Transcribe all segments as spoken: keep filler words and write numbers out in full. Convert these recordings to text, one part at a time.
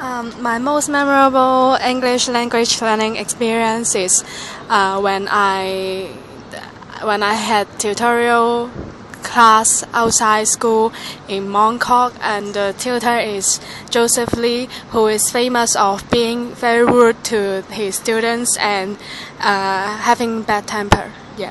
Um, my most memorable English language learning experience is uh, when I when I had tutorial class outside school in Mongkok, and the tutor is Joseph Lee, who is famous of being very rude to his students and uh, having bad temper. Yeah.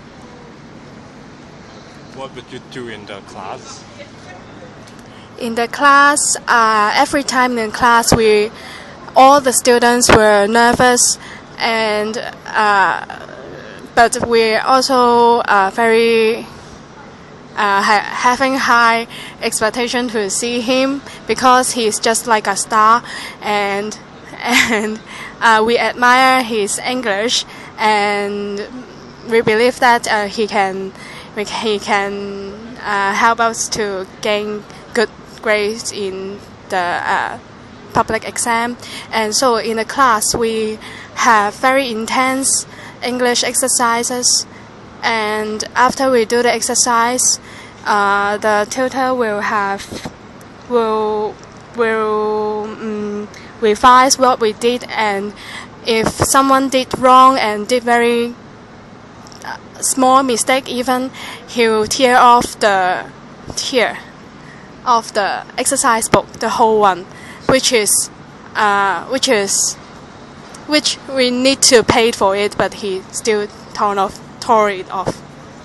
What would you do in the class? In the class, uh, every time in class, we all the students were nervous, and uh, but we're also uh, very uh, ha- having high expectation to see him because he's just like a star, and and uh, we admire his English, and we believe that uh, he can we, he can uh, help us to gain good grades in the uh, public exam. And so in the class we have very intense English exercises, and after we do the exercise, uh, the tutor will have will will um, revise what we did, and if someone did wrong and did very uh, small mistake, even he will tear off the tear of the exercise book, the whole one, which is, uh, which is, which we need to pay for it, but he still torn off, tore it off.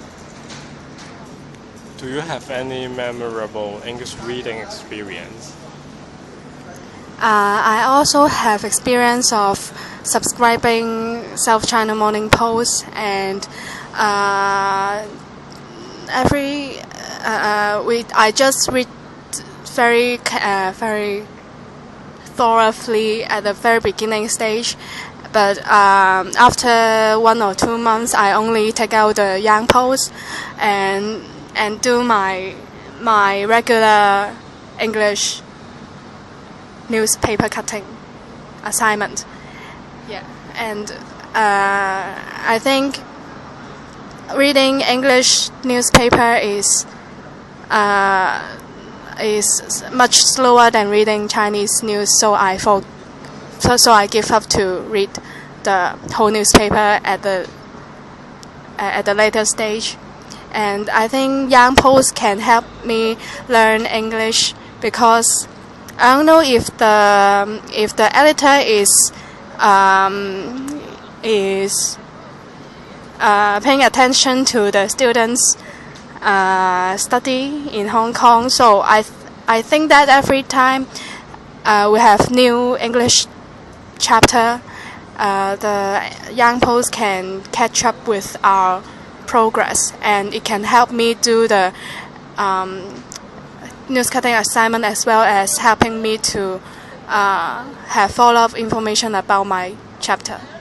Do you have any memorable English reading experience? Uh, I also have experience of subscribing South China Morning Post, and uh, every uh, we I just read very uh, very thoroughly at the very beginning stage, but um, after one or two months I only take out the Young Post and and do my my regular English newspaper cutting assignment. Yeah, and uh, I think reading English newspaper is uh, is much slower than reading Chinese news, so I for, so, so I give up to read the whole newspaper at the at the later stage. And I think Young Post can help me learn English because I don't know if the if the editor is um, is uh, paying attention to the students' uh, study in Hong Kong. So I th- I think that every time uh, we have new English chapter, uh, the Young Post can catch up with our progress, and it can help me do the um, news cutting assignment as well as helping me to uh, have follow-up information about my chapter.